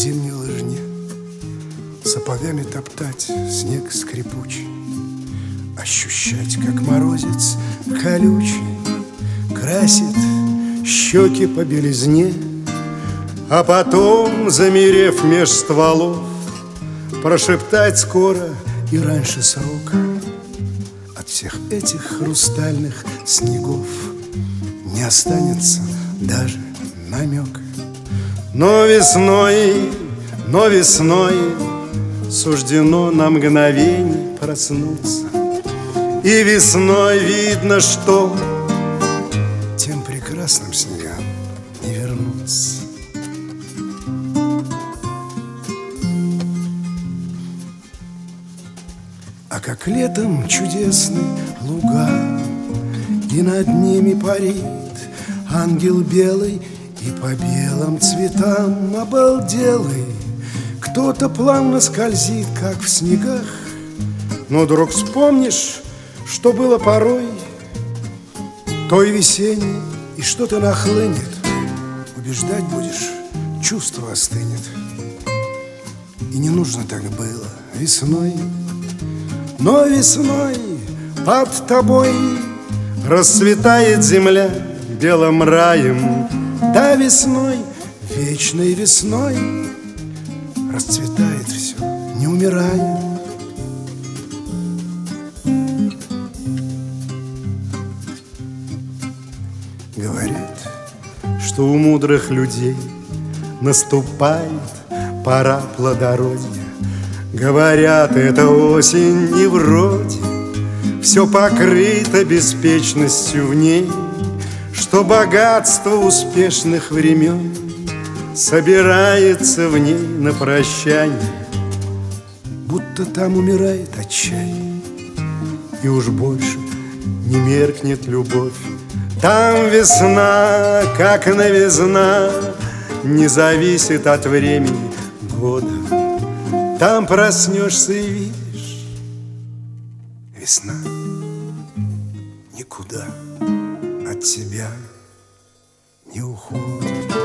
зимней лыжне, сапогами топтать снег скрипучий, ощущать, как морозец колючий красит щеки по белизне, а потом, замерев меж стволов, прошептать скоро и раньше срока: от всех этих хрустальных снегов не останется даже намека. Но весной суждено на мгновение проснуться, и весной видно, что тем прекрасным снегам не вернуться. А как летом чудесны луга, и над ними парит ангел белый, и по белым цветам обалделый кто-то плавно скользит, как в снегах. Но вдруг вспомнишь, что было порой той весенней, и что-то нахлынет. Убеждать будешь, чувство остынет. И не нужно так было весной. Но весной под тобой расцветает земля белым раем. Да, весной, вечной весной расцветает все, не умирая. Говорят, что у мудрых людей наступает пора плодородия. Говорят, это осень, и вроде все покрыто беспечностью в ней, что богатство успешных времен собирается в ней на прощание, будто там умирает отчаяние, и уж больше не меркнет любовь. Там весна, как новизна, не зависит от времени года. Там проснешься и видишь, весна никуда от тебя не уходит.